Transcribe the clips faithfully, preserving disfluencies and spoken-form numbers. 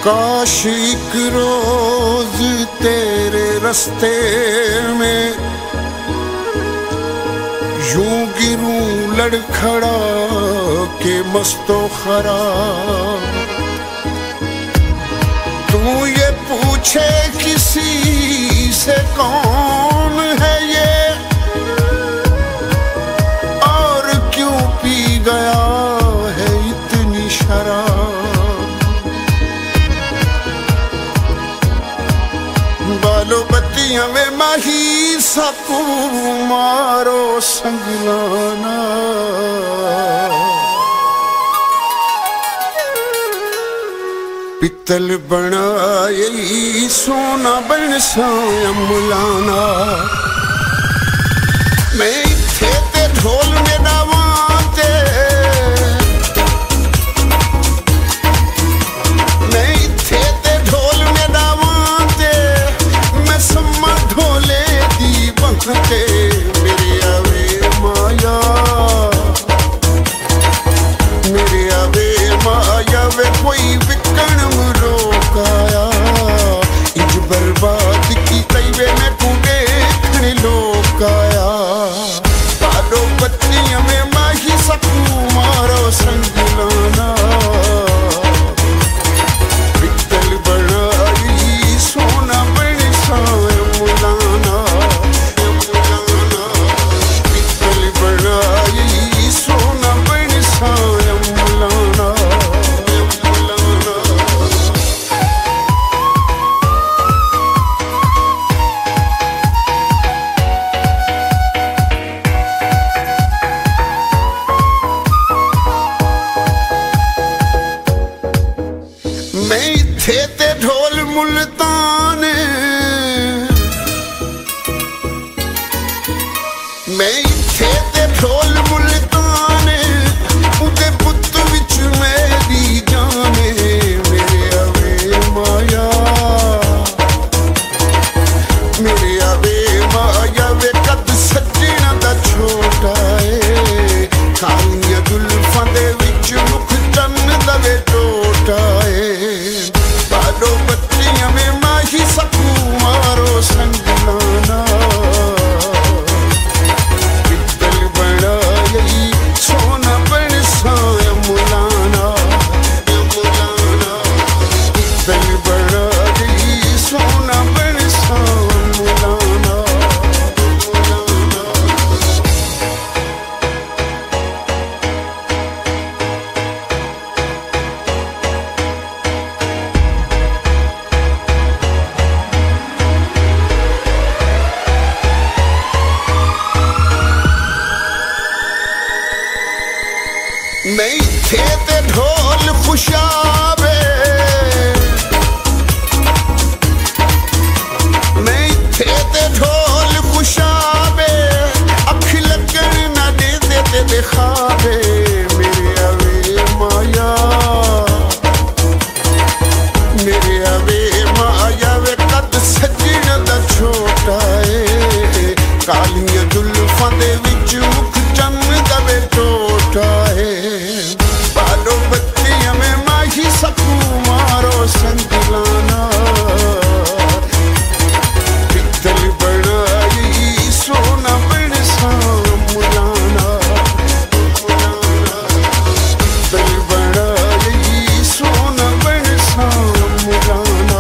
काश एक रोज तेरे रास्ते में यूं गिरूं लड़खड़ा के मस्तो खराब। तू ये पूछे किसी से कौन है ये और क्यों पी गया है इतनी शराब। बालो बत्तियां में माही सकू मारो संगलाना। पित्तल बनाए सोना बन साया मुलाना। मैं इत्थे ते ढोल में डावाते, मैं इत्थे ते ढोल में डावाते, मैं सम्मा ढोले दी बंखते। मेरे आवे माया, मेरे आवे माया वे कोई विकण मुरोकाया। इंज बर्बाद की तैवे में कूड़े खड़े लोकाया। बालो बत्तियां में माही सकू मारो संगलाना। पित्तल बनाई सोना बन साया मुलाना। पित्तल बनाई सोना बन साया मुलाना। मैं इत्थे ते ढोल मुल्तान, मैं इत्थे ते ढोल मुल्तान, उदे पुत्त विच मेरी जाने। मेरे आवे माया, मेरे आवे माया वे कद सजना दा छोटा है। कालियां जुल्फां दे विच मुख चन्न दा वे टोटा है। बालो बत्तियां में माही सकू मारो संगलाना। पित्तल बनाई सोना बन साया मुलाना। पित्तल बनाई सोना बन साया मुलाना। मैं इत्थे ते ढोल खुशाबे, मैं इत्थे ते ढोल खुशाबे, अख लगन ना दे दे ते दिखावे। मेरे आवे माया, मेरे आवे माया वे कद सजना दा छोटा है। कालियां जुल्फां दे विच मुख चन्न दा वे टोटा है। बालो बत्तियां में माही सकू मारो संगलाना। पित्तल बनाई सोना बन साया मुलाना। पित्तल बनाई सोना बन साया मुलाना।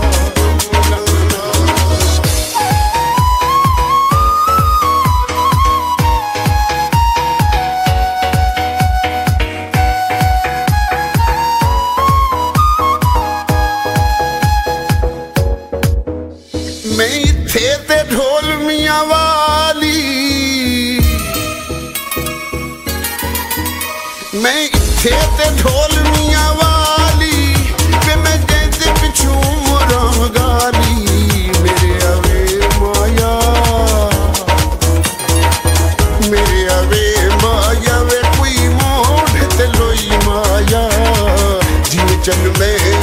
मैं इत्थे ते ढोल मियां वाली, मैं इत्थे ते ढोल मियां वाली, वे मैं जैसे पिछू मुरां गाली। मेरे आवे माया, मेरे आवे माया वे कोई मोड़ ते लोई माया। जिन चन में